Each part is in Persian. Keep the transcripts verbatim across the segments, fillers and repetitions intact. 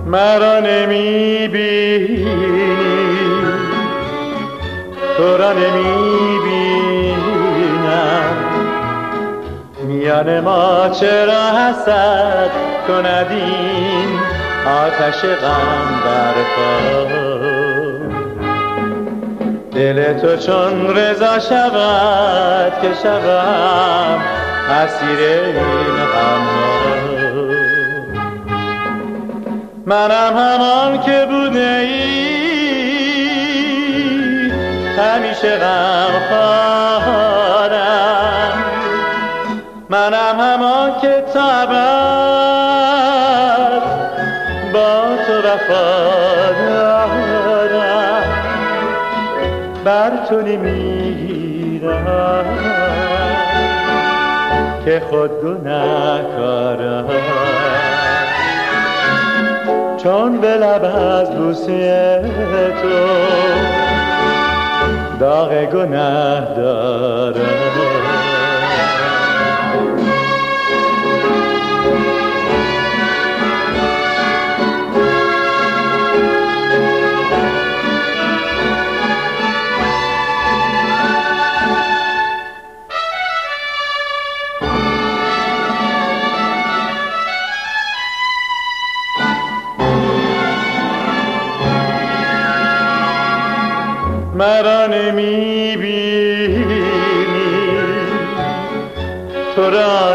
مرا نمیبینی، تو را نمیبینم، میان ما چرا حسد کند این آتش غم برپا؟ دل تو چون رضا شود که شوم اسیر این غم‌ها. منم همان که بوده ای همیشه غمخوارم، منم همان که تا ابد با تو وفادارم، بر تو نمیرم که خود گناهکارم، چون به لب از بوسه تو داغ گناه دارم. مرا نمیبینی، تو را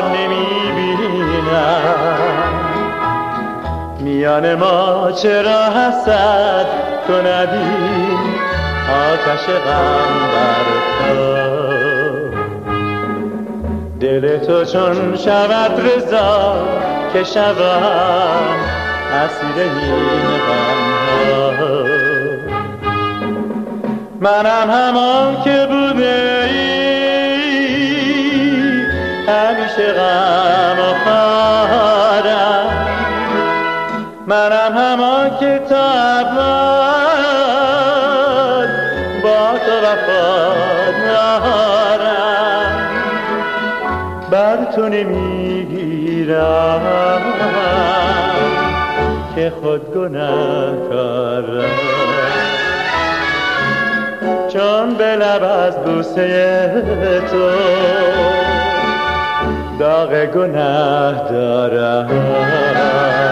نمیبینم، میان ما چرا حسد کند این آتش غم برپا؟ دل تو چون شود رضا که شوم اسیر این غم‌ها. منم همان که بوده ای همیشه غمخوارم، منم همان که تا ابد با تو وفادارم، بر تو نمیگیرم که خود گناهکارم، چون به لب از بوسه تو داغ گناه دارم.